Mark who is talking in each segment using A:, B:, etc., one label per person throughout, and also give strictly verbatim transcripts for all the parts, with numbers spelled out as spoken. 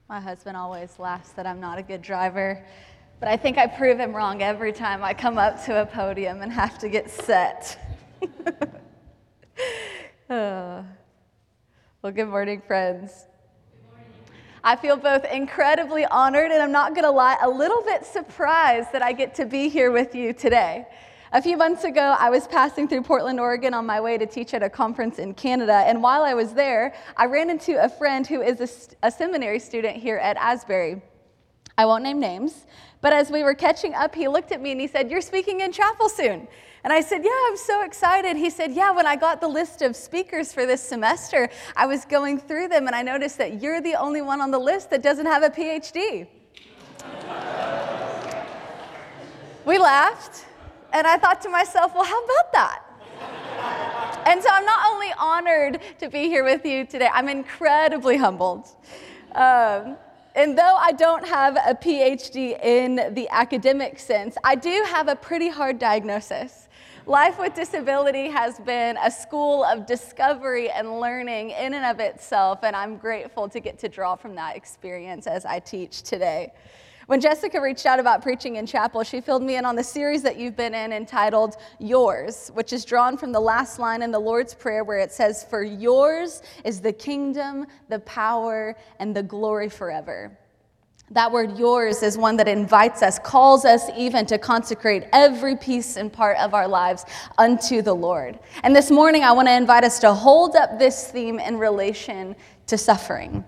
A: My husband always laughs that I'm not a good driver, but I think I prove him wrong every time I come up to a podium and have to get set. oh. Well, good morning, friends.
B: Good morning.
A: I feel both incredibly honored and, I'm not going to lie, a little bit surprised that I get to be here with you today. A few months ago, I was passing through Portland, Oregon on my way to teach at a conference in Canada, and while I was there, I ran into a friend who is a, a seminary student here at Asbury. I won't name names, but as we were catching up, he looked at me and he said, "You're speaking in chapel soon." And I said, "Yeah, I'm so excited." He said, "Yeah, when I got the list of speakers for this semester, I was going through them and I noticed that you're the only one on the list that doesn't have a P H D. We laughed. And I thought to myself, well, how about that? And so I'm not only honored to be here with you today, I'm incredibly humbled. Um, and though I don't have a P H D in the academic sense, I do have a pretty hard diagnosis. Life with disability has been a school of discovery and learning in and of itself, and I'm grateful to get to draw from that experience as I teach today. When Jessica reached out about preaching in chapel, she filled me in on the series that you've been in entitled Yours, which is drawn from the last line in the Lord's Prayer where it says, "For yours is the kingdom, the power, and the glory forever." That word yours is one that invites us, calls us even to consecrate every piece and part of our lives unto the Lord. And this morning, I want to invite us to hold up this theme in relation to suffering.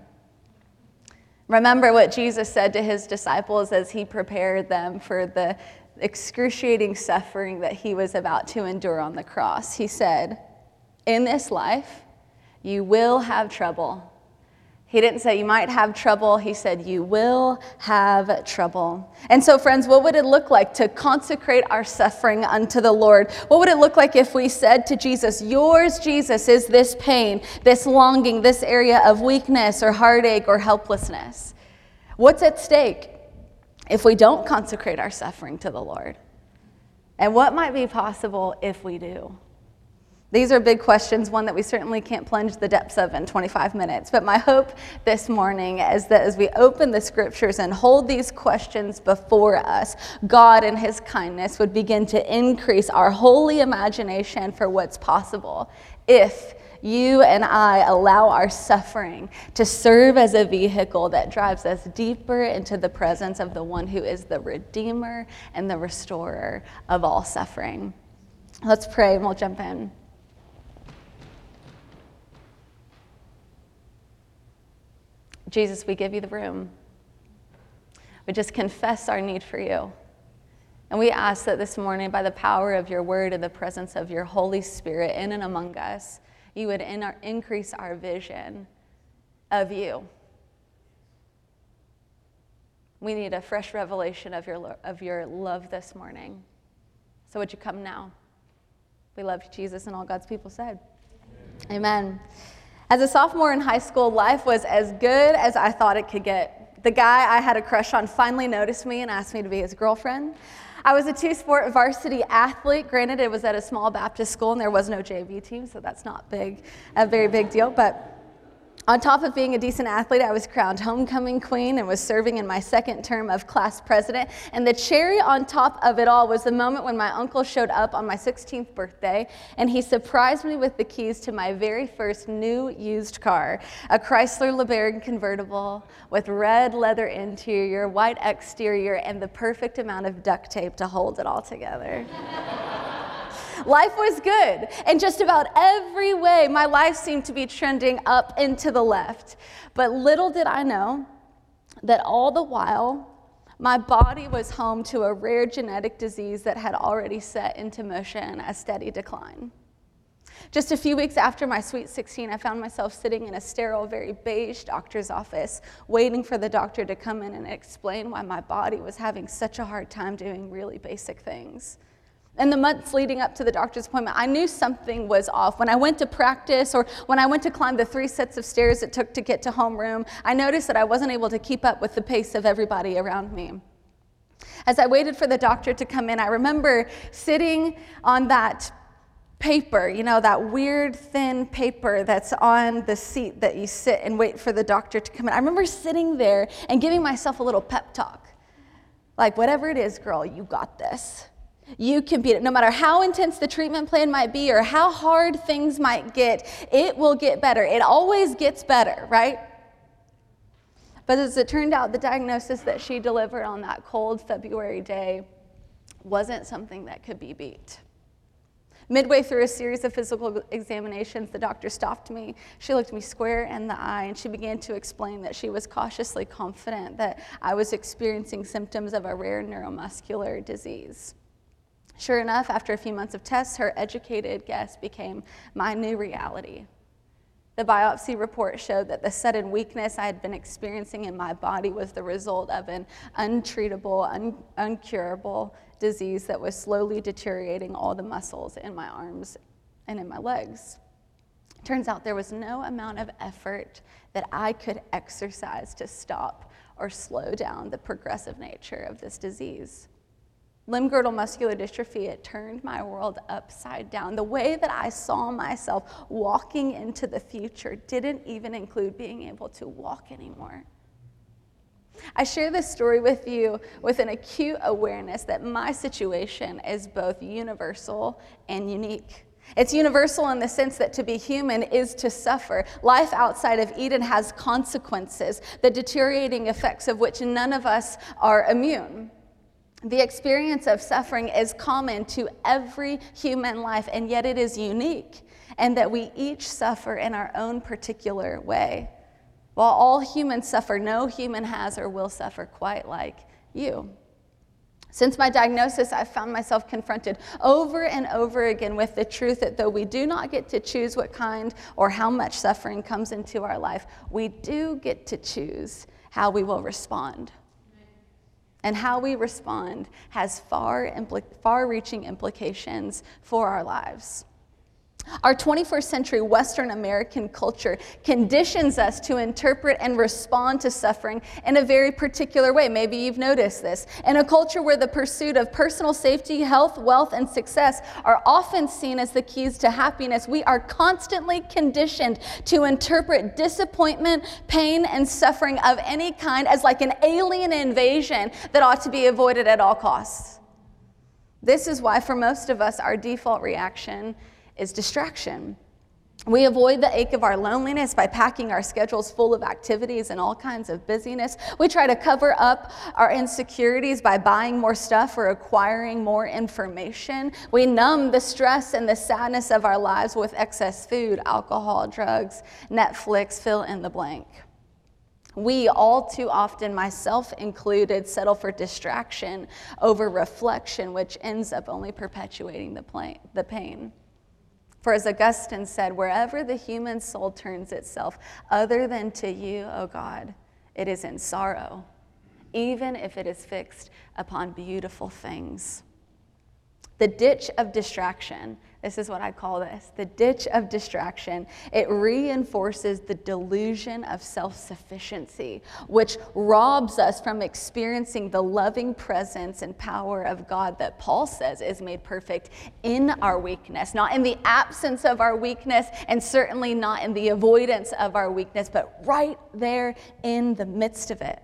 A: Remember what Jesus said to his disciples as he prepared them for the excruciating suffering that he was about to endure on the cross. He said, "In this life, you will have trouble." He didn't say you might have trouble. He said you will have trouble. And so, friends, what would it look like to consecrate our suffering unto the Lord? What would it look like if we said to Jesus, "Yours, Jesus, is this pain, this longing, this area of weakness or heartache or helplessness"? What's at stake if we don't consecrate our suffering to the Lord? And what might be possible if we do? These are big questions, one that we certainly can't plunge the depths of in twenty-five minutes. But my hope this morning is that as we open the scriptures and hold these questions before us, God in his kindness would begin to increase our holy imagination for what's possible if you and I allow our suffering to serve as a vehicle that drives us deeper into the presence of the one who is the Redeemer and the Restorer of all suffering. Let's pray and we'll jump in. Jesus, we give you the room. We just confess our need for you. And we ask that this morning, by the power of your word and the presence of your Holy Spirit in and among us, you would in our, increase our vision of you. We need a fresh revelation of your, of your love this morning. So would you come now? We love you, Jesus, and all God's people said. Amen. Amen. As a sophomore in high school, life was as good as I thought it could get. The guy I had a crush on finally noticed me and asked me to be his girlfriend. I was a two-sport varsity athlete. Granted, it was at a small Baptist school and there was no J V team, so that's not big, a very big deal. But on top of being a decent athlete, I was crowned homecoming queen and was serving in my second term of class president. And the cherry on top of it all was the moment when my uncle showed up on my sixteenth birthday, and he surprised me with the keys to my very first new used car, a Chrysler LeBaron convertible with red leather interior, white exterior, and the perfect amount of duct tape to hold it all together. Life was good. In just about every way, my life seemed to be trending up and to the left. But little did I know that all the while, my body was home to a rare genetic disease that had already set into motion a steady decline. Just a few weeks after my sweet sixteen, I found myself sitting in a sterile, very beige doctor's office, waiting for the doctor to come in and explain why my body was having such a hard time doing really basic things. In the months leading up to the doctor's appointment, I knew something was off. When I went to practice or when I went to climb the three sets of stairs it took to get to homeroom, I noticed that I wasn't able to keep up with the pace of everybody around me. As I waited for the doctor to come in, I remember sitting on that paper, you know, that weird thin paper that's on the seat that you sit and wait for the doctor to come in. I remember sitting there and giving myself a little pep talk. Like, whatever it is, girl, you got this. You can beat it. No matter how intense the treatment plan might be or how hard things might get, it will get better. It always gets better, right? But as it turned out, the diagnosis that she delivered on that cold February day wasn't something that could be beat. Midway through a series of physical examinations, the doctor stopped me. She looked me square in the eye, and she began to explain that she was cautiously confident that I was experiencing symptoms of a rare neuromuscular disease. Sure enough, after a few months of tests, her educated guess became my new reality. The biopsy report showed that the sudden weakness I had been experiencing in my body was the result of an untreatable, un- uncurable disease that was slowly deteriorating all the muscles in my arms and in my legs. Turns out there was no amount of effort that I could exercise to stop or slow down the progressive nature of this disease. Limb-girdle muscular dystrophy, it turned my world upside down. The way that I saw myself walking into the future didn't even include being able to walk anymore. I share this story with you with an acute awareness that my situation is both universal and unique. It's universal in the sense that to be human is to suffer. Life outside of Eden has consequences, the deteriorating effects of which none of us are immune. The experience of suffering is common to every human life, and yet it is unique, and that we each suffer in our own particular way. While all humans suffer, no human has or will suffer quite like you. Since my diagnosis, I've found myself confronted over and over again with the truth that though we do not get to choose what kind or how much suffering comes into our life, we do get to choose how we will respond. And how we respond has far impl- far-reaching implications for our lives. Our twenty-first century Western American culture conditions us to interpret and respond to suffering in a very particular way. Maybe you've noticed this. In a culture where the pursuit of personal safety, health, wealth, and success are often seen as the keys to happiness, we are constantly conditioned to interpret disappointment, pain, and suffering of any kind as like an alien invasion that ought to be avoided at all costs. This is why, for most of us, our default reaction is distraction. We avoid the ache of our loneliness by packing our schedules full of activities and all kinds of busyness. We try to cover up our insecurities by buying more stuff or acquiring more information. We numb the stress and the sadness of our lives with excess food, alcohol, drugs, Netflix, fill in the blank. We all too often, myself included, settle for distraction over reflection, which ends up only perpetuating the pain. For as Augustine said, wherever the human soul turns itself other than to you, O God, it is in sorrow, even if it is fixed upon beautiful things. The ditch of distraction, this is what I call this, the ditch of distraction, it reinforces the delusion of self-sufficiency, which robs us from experiencing the loving presence and power of God that Paul says is made perfect in our weakness, not in the absence of our weakness, and certainly not in the avoidance of our weakness, but right there in the midst of it.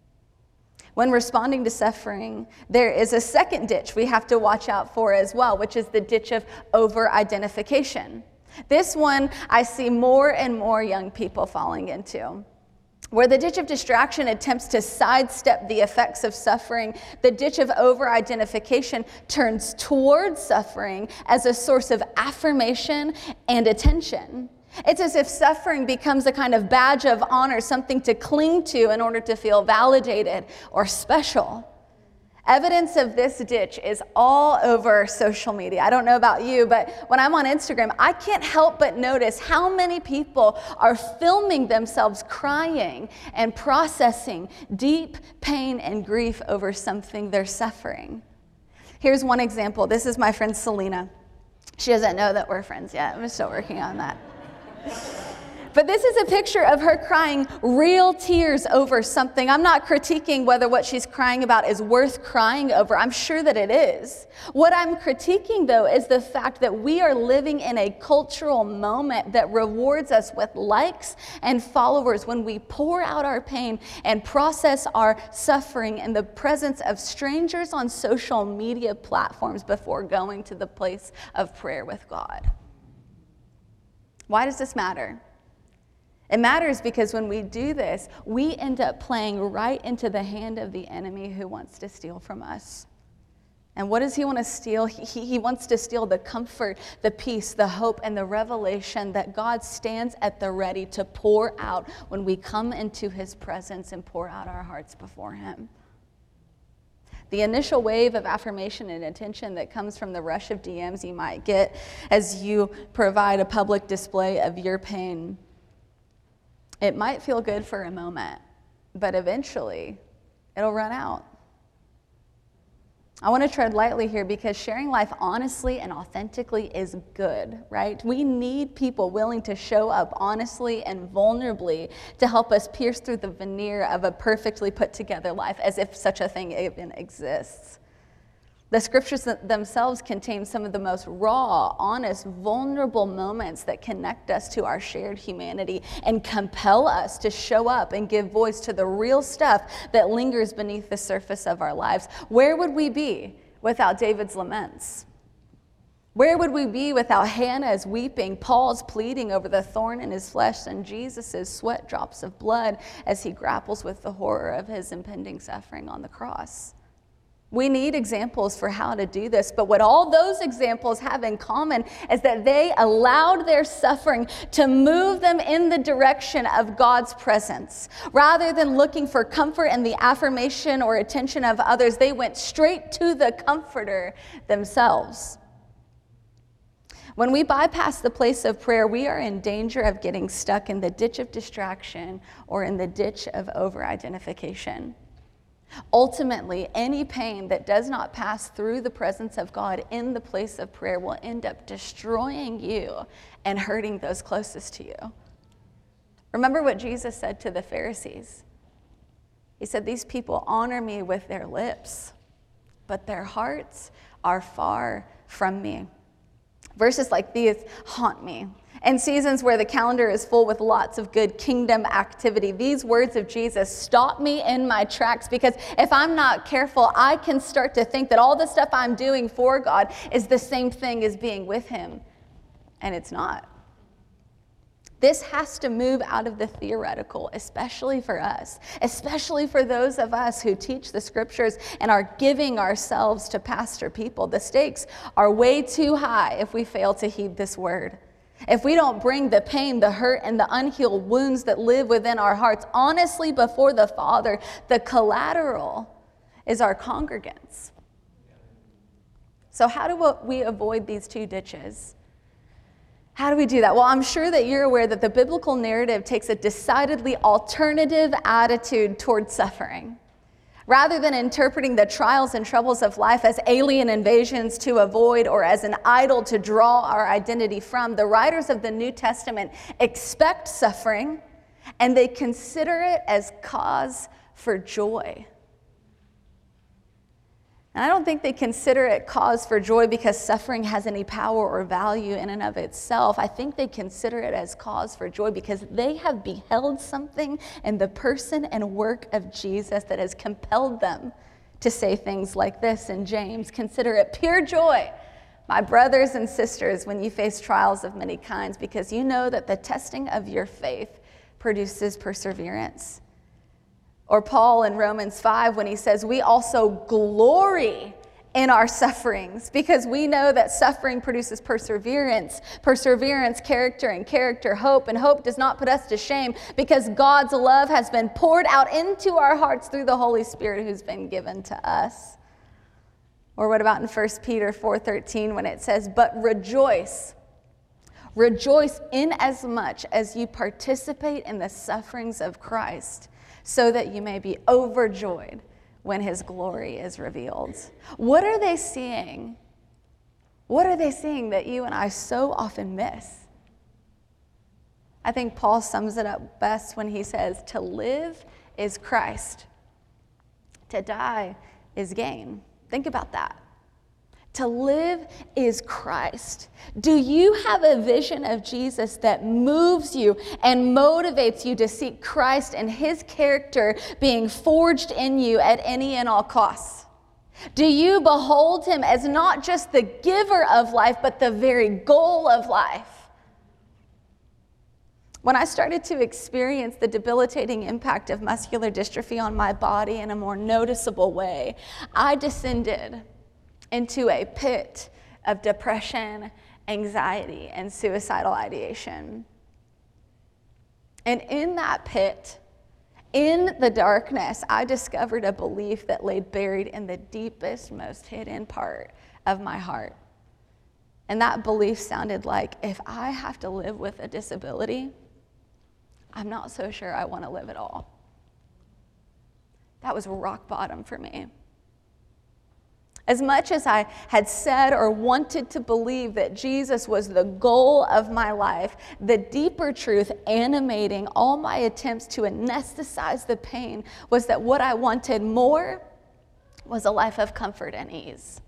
A: When responding to suffering, there is a second ditch we have to watch out for as well, which is the ditch of over-identification. This one I see more and more young people falling into. Where the ditch of distraction attempts to sidestep the effects of suffering, the ditch of over-identification turns towards suffering as a source of affirmation and attention. It's as if suffering becomes a kind of badge of honor, something to cling to in order to feel validated or special. Evidence of this ditch is all over social media. I don't know about you, but when I'm on Instagram, I can't help but notice how many people are filming themselves crying and processing deep pain and grief over something they're suffering. Here's one example. This is my friend Selena. She doesn't know that we're friends yet. I'm still working on that. But this is a picture of her crying real tears over something. I'm not critiquing whether what she's crying about is worth crying over. I'm sure that it is. What I'm critiquing, though, is the fact that we are living in a cultural moment that rewards us with likes and followers when we pour out our pain and process our suffering in the presence of strangers on social media platforms before going to the place of prayer with God. Why does this matter? It matters because when we do this, we end up playing right into the hand of the enemy who wants to steal from us. And what does he want to steal? He, he, he wants to steal the comfort, the peace, the hope, and the revelation that God stands at the ready to pour out when we come into his presence and pour out our hearts before him. The initial wave of affirmation and attention that comes from the rush of D Ms you might get as you provide a public display of your pain, it might feel good for a moment, but eventually it'll run out. I want to tread lightly here because sharing life honestly and authentically is good, right? We need people willing to show up honestly and vulnerably to help us pierce through the veneer of a perfectly put together life, as if such a thing even exists. The scriptures themselves contain some of the most raw, honest, vulnerable moments that connect us to our shared humanity and compel us to show up and give voice to the real stuff that lingers beneath the surface of our lives. Where would we be without David's laments? Where would we be without Hannah's weeping, Paul's pleading over the thorn in his flesh, and Jesus' sweat drops of blood as he grapples with the horror of his impending suffering on the cross? We need examples for how to do this, but what all those examples have in common is that they allowed their suffering to move them in the direction of God's presence. Rather than looking for comfort in the affirmation or attention of others, they went straight to the comforter themselves. When we bypass the place of prayer, we are in danger of getting stuck in the ditch of distraction or in the ditch of over-identification. Ultimately, any pain that does not pass through the presence of God in the place of prayer will end up destroying you and hurting those closest to you. Remember what Jesus said to the Pharisees. He said, "These people honor me with their lips, but their hearts are far from me." Verses like these haunt me. In seasons where the calendar is full with lots of good kingdom activity, these words of Jesus stop me in my tracks, because if I'm not careful, I can start to think that all the stuff I'm doing for God is the same thing as being with him, and it's not. This has to move out of the theoretical, especially for us, especially for those of us who teach the scriptures and are giving ourselves to pastor people. The stakes are way too high if we fail to heed this word. If we don't bring the pain, the hurt, and the unhealed wounds that live within our hearts honestly before the Father, the collateral is our congregants. So how do we avoid these two ditches? How do we do that? Well, I'm sure that you're aware that the biblical narrative takes a decidedly alternative attitude toward suffering. Rather than interpreting the trials and troubles of life as alien invasions to avoid or as an idol to draw our identity from, the writers of the New Testament expect suffering and they consider it as cause for joy. And I don't think they consider it cause for joy because suffering has any power or value in and of itself. I think they consider it as cause for joy because they have beheld something in the person and work of Jesus that has compelled them to say things like this in James. Consider it pure joy, my brothers and sisters, when you face trials of many kinds, because you know that the testing of your faith produces perseverance. Or Paul in Romans five when he says, we also glory in our sufferings because we know that suffering produces perseverance, perseverance, character, and character, hope. And hope does not put us to shame because God's love has been poured out into our hearts through the Holy Spirit who's been given to us. Or what about in First Peter four thirteen when it says, but rejoice, rejoice inasmuch as you participate in the sufferings of Christ, so that you may be overjoyed when his glory is revealed. What are they seeing? What are they seeing that you and I so often miss? I think Paul sums it up best when he says, to live is Christ. To die is gain. Think about that. To live is Christ. Do you have a vision of Jesus that moves you and motivates you to seek Christ and his character being forged in you at any and all costs? Do you behold him as not just the giver of life, but the very goal of life? When I started to experience the debilitating impact of muscular dystrophy on my body in a more noticeable way, I descended into a pit of depression, anxiety, and suicidal ideation. And in that pit, in the darkness, I discovered a belief that lay buried in the deepest, most hidden part of my heart. And that belief sounded like, if I have to live with a disability, I'm not so sure I want to live at all. That was rock bottom for me. As much as I had said or wanted to believe that Jesus was the goal of my life, the deeper truth animating all my attempts to anesthetize the pain was that what I wanted more was a life of comfort and ease.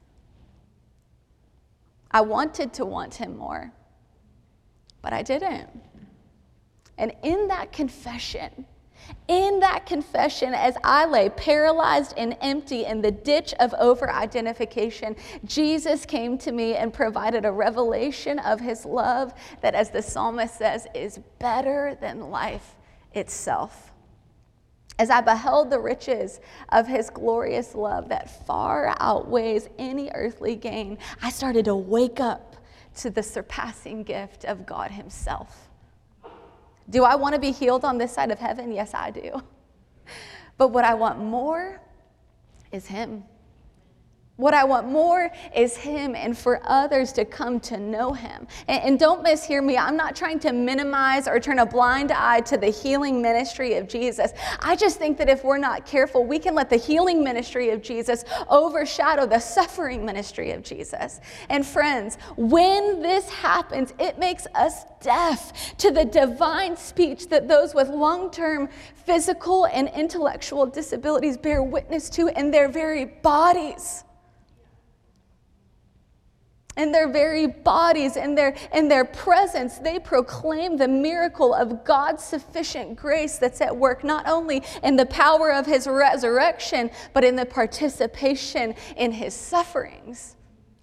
A: I wanted to want him more, but I didn't. And in that confession, In that confession, as I lay paralyzed and empty in the ditch of over-identification, Jesus came to me and provided a revelation of his love that, as the psalmist says, is better than life itself. As I beheld the riches of his glorious love that far outweighs any earthly gain, I started to wake up to the surpassing gift of God himself. Do I want to be healed on this side of heaven? Yes, I do. But what I want more is him. What I want more is him and for others to come to know him. And, and don't mishear me. I'm not trying to minimize or turn a blind eye to the healing ministry of Jesus. I just think that if we're not careful, we can let the healing ministry of Jesus overshadow the suffering ministry of Jesus. And friends, when this happens, it makes us deaf to the divine speech that those with long-term physical and intellectual disabilities bear witness to in their very bodies. In their very bodies, in their, in their presence, they proclaim the miracle of God's sufficient grace that's at work, not only in the power of his resurrection, but in the participation in his sufferings.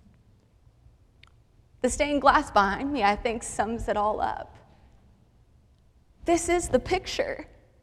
A: The stained glass behind me, I think, sums it all up. This is the picture.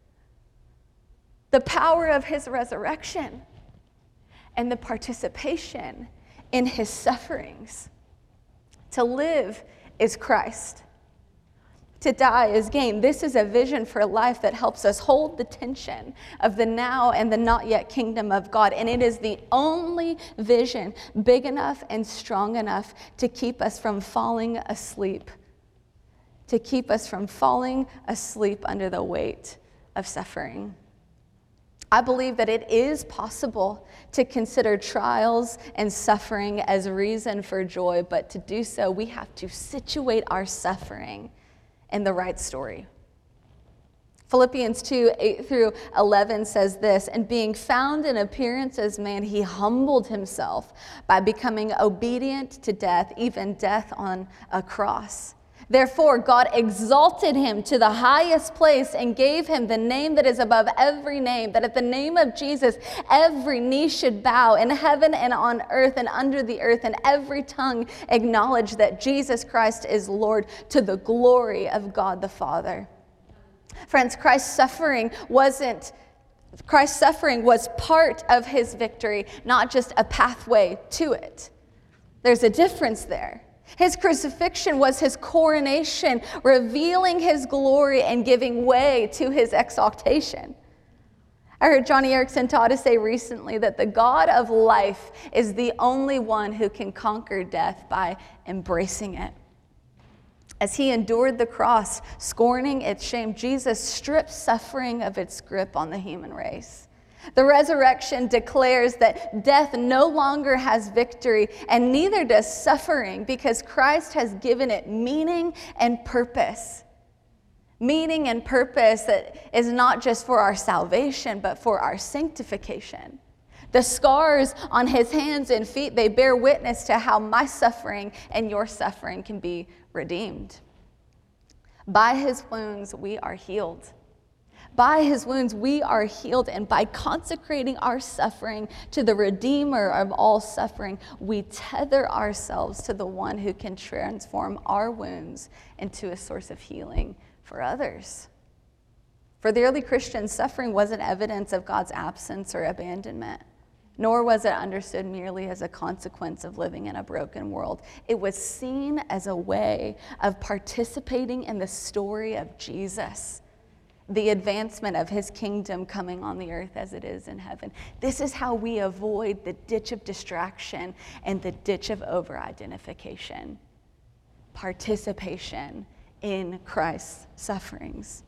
A: The power of his resurrection and the participation in his sufferings. To live is Christ. To die is gain. This is a vision for life that helps us hold the tension of the now and the not yet kingdom of God. And it is the only vision big enough and strong enough to keep us from falling asleep. To keep us from falling asleep under the weight of suffering. I believe that it is possible to consider trials and suffering as a reason for joy, but to do so, we have to situate our suffering in the right story. Philippians two, eight through eleven says this, and being found in appearance as man, he humbled himself by becoming obedient to death, even death on a cross. Therefore, God exalted him to the highest place and gave him the name that is above every name, that at the name of Jesus, every knee should bow in heaven and on earth and under the earth, and every tongue acknowledge that Jesus Christ is Lord, to the glory of God the Father. Friends, Christ's suffering wasn't Christ's suffering was part of his victory, not just a pathway to it. There's a difference there. His crucifixion was his coronation, revealing his glory and giving way to his exaltation. I heard Johnny Erickson taught to say recently that the God of life is the only one who can conquer death by embracing it. As he endured the cross, scorning its shame, Jesus stripped suffering of its grip on the human race. The resurrection declares that death no longer has victory, and neither does suffering, because Christ has given it meaning and purpose. Meaning and purpose that is not just for our salvation, but for our sanctification. The scars on his hands and feet, they bear witness to how my suffering and your suffering can be redeemed. By his wounds, we are healed. By his wounds, we are healed. And by consecrating our suffering to the Redeemer of all suffering, we tether ourselves to the one who can transform our wounds into a source of healing for others. For the early Christians, suffering wasn't evidence of God's absence or abandonment, nor was it understood merely as a consequence of living in a broken world. It was seen as a way of participating in the story of Jesus, the advancement of his kingdom coming on the earth as it is in heaven. This is how we avoid the ditch of distraction and the ditch of over-identification. Participation in Christ's sufferings.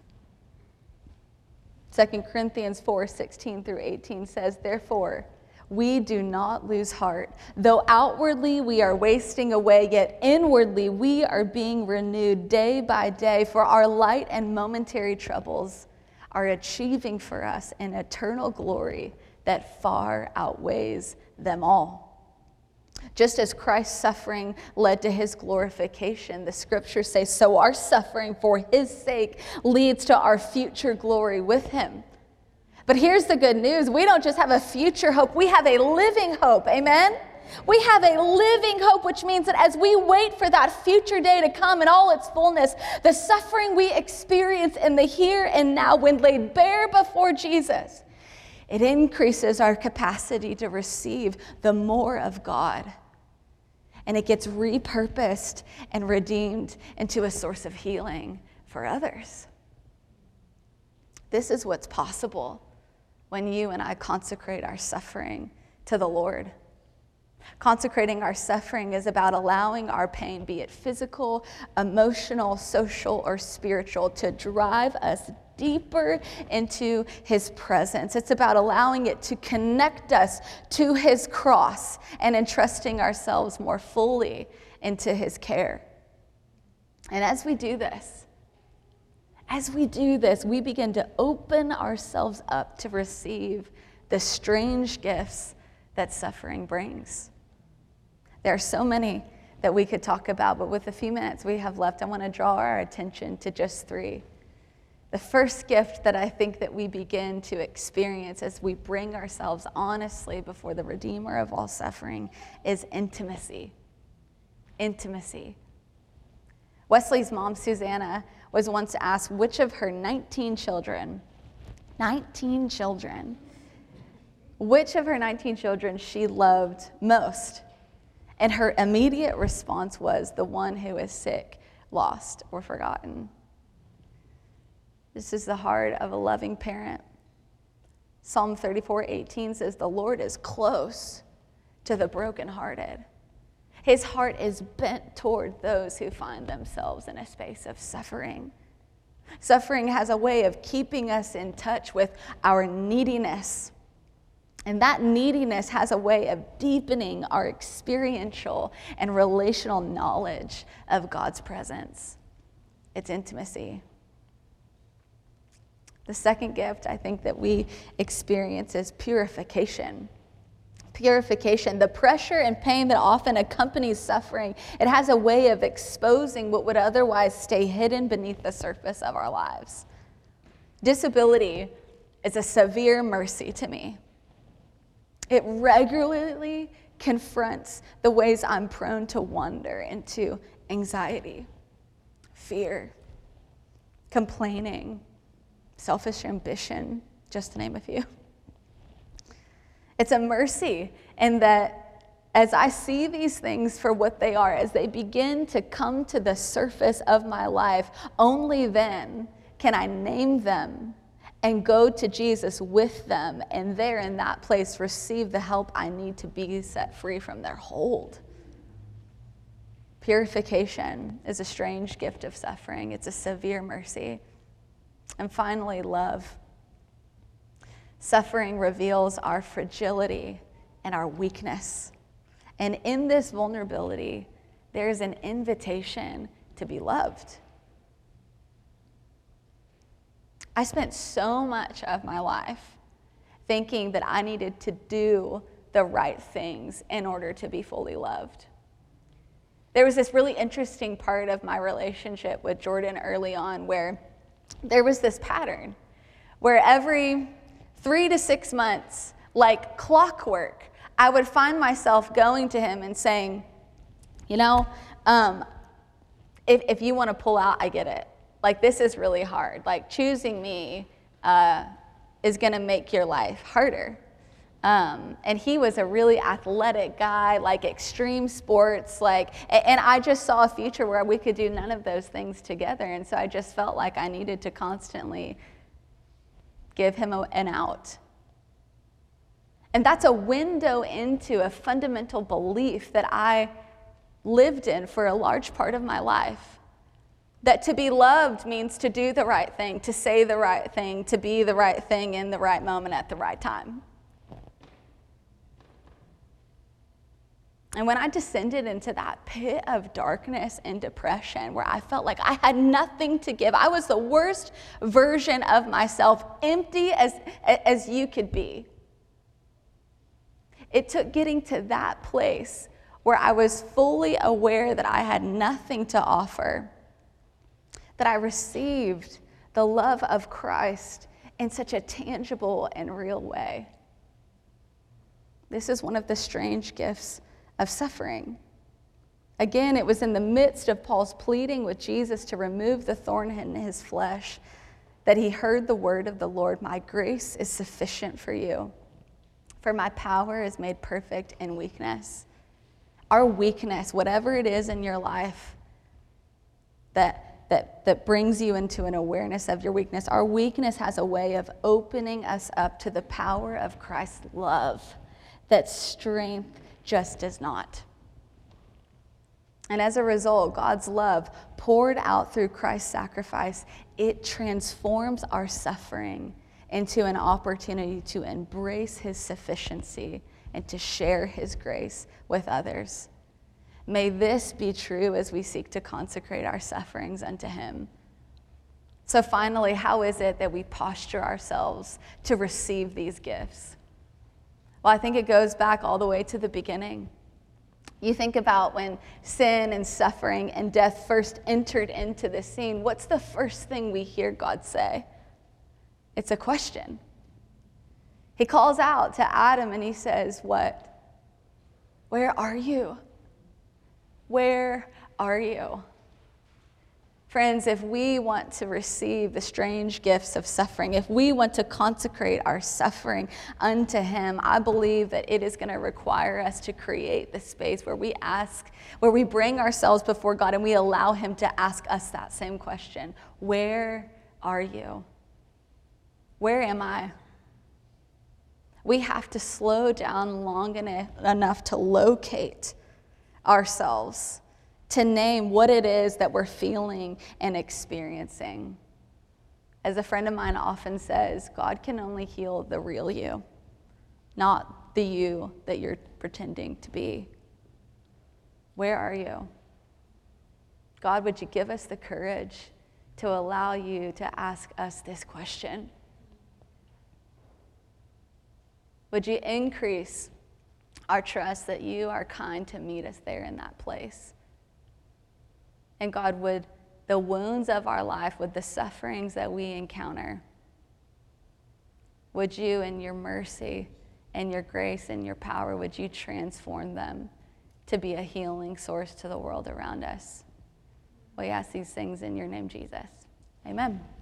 A: Second Corinthians four, sixteen through eighteen says, therefore, we do not lose heart. Though outwardly we are wasting away, yet inwardly we are being renewed day by day. For our light and momentary troubles are achieving for us an eternal glory that far outweighs them all. Just as Christ's suffering led to his glorification, the scriptures say, so our suffering for his sake leads to our future glory with him. But here's the good news. We don't just have a future hope. We have a living hope. Amen? We have a living hope, which means that as we wait for that future day to come in all its fullness, the suffering we experience in the here and now, when laid bare before Jesus, it increases our capacity to receive the more of God. And it gets repurposed and redeemed into a source of healing for others. This is what's possible when you and I consecrate our suffering to the Lord. Consecrating our suffering is about allowing our pain, be it physical, emotional, social, or spiritual, to drive us deeper into his presence. It's about allowing it to connect us to his cross and entrusting ourselves more fully into his care. And as we do this, As we do this, we begin to open ourselves up to receive the strange gifts that suffering brings. There are so many that we could talk about, but with the few minutes we have left, I want to draw our attention to just three. The first gift that I think that we begin to experience as we bring ourselves honestly before the Redeemer of all suffering is intimacy. Intimacy. Wesley's mom, Susanna, was once asked which of her nineteen children, nineteen children, which of her nineteen children she loved most. And her immediate response was the one who is sick, lost, or forgotten. This is the heart of a loving parent. Psalm thirty-four eighteen says, the Lord is close to the brokenhearted. His heart is bent toward those who find themselves in a space of suffering. Suffering has a way of keeping us in touch with our neediness. And that neediness has a way of deepening our experiential and relational knowledge of God's presence. It's intimacy. The second gift I think that we experience is purification. Purification, the pressure and pain that often accompanies suffering, it has a way of exposing what would otherwise stay hidden beneath the surface of our lives. Disability is a severe mercy to me. It regularly confronts the ways I'm prone to wander into anxiety, fear, complaining, selfish ambition, just to name a few. It's a mercy in that as I see these things for what they are, as they begin to come to the surface of my life, only then can I name them and go to Jesus with them, and there in that place receive the help I need to be set free from their hold. Purification is a strange gift of suffering. It's a severe mercy. And finally, love. Suffering reveals our fragility and our weakness. And in this vulnerability, there is an invitation to be loved. I spent so much of my life thinking that I needed to do the right things in order to be fully loved. There was this really interesting part of my relationship with Jordan early on where there was this pattern where every three to six months, like clockwork, I would find myself going to him and saying, you know, um, if, if you want to pull out, I get it. Like, this is really hard. Like, choosing me uh, is going to make your life harder. Um, and he was a really athletic guy, like extreme sports, like, and I just saw a future where we could do none of those things together. And so I just felt like I needed to constantly give him a, an out. And that's a window into a fundamental belief that I lived in for a large part of my life. That to be loved means to do the right thing, to say the right thing, to be the right thing in the right moment at the right time. And when I descended into that pit of darkness and depression where I felt like I had nothing to give, I was the worst version of myself, empty as, as you could be. It took getting to that place where I was fully aware that I had nothing to offer, that I received the love of Christ in such a tangible and real way. This is one of the strange gifts of suffering. Again, it was in the midst of Paul's pleading with Jesus to remove the thorn in his flesh that he heard the word of the Lord, "My grace is sufficient for you, for my power is made perfect in weakness." Our weakness, whatever it is in your life that, that, that brings you into an awareness of your weakness, our weakness has a way of opening us up to the power of Christ's love that strength just does not. And as a result, God's love poured out through Christ's sacrifice, it transforms our suffering into an opportunity to embrace his sufficiency and to share his grace with others. May this be true as we seek to consecrate our sufferings unto him. So finally, how is it that we posture ourselves to receive these gifts? Well, I think it goes back all the way to the beginning. You think about when sin and suffering and death first entered into the scene, what's the first thing we hear God say? It's a question. He calls out to Adam and he says, what? Where are you? Where are you? Friends, if we want to receive the strange gifts of suffering, if we want to consecrate our suffering unto him, I believe that it is going to require us to create the space where we ask, where we bring ourselves before God and we allow him to ask us that same question. Where are you? Where am I? We have to slow down long enough to locate ourselves, to name what it is that we're feeling and experiencing. As a friend of mine often says, God can only heal the real you, not the you that you're pretending to be. Where are you? God, would you give us the courage to allow you to ask us this question? Would you increase our trust that you are kind to meet us there in that place? And God, would the wounds of our life, would the sufferings that we encounter, would you in your mercy and your grace and your power, would you transform them to be a healing source to the world around us? We ask these things in your name, Jesus. Amen.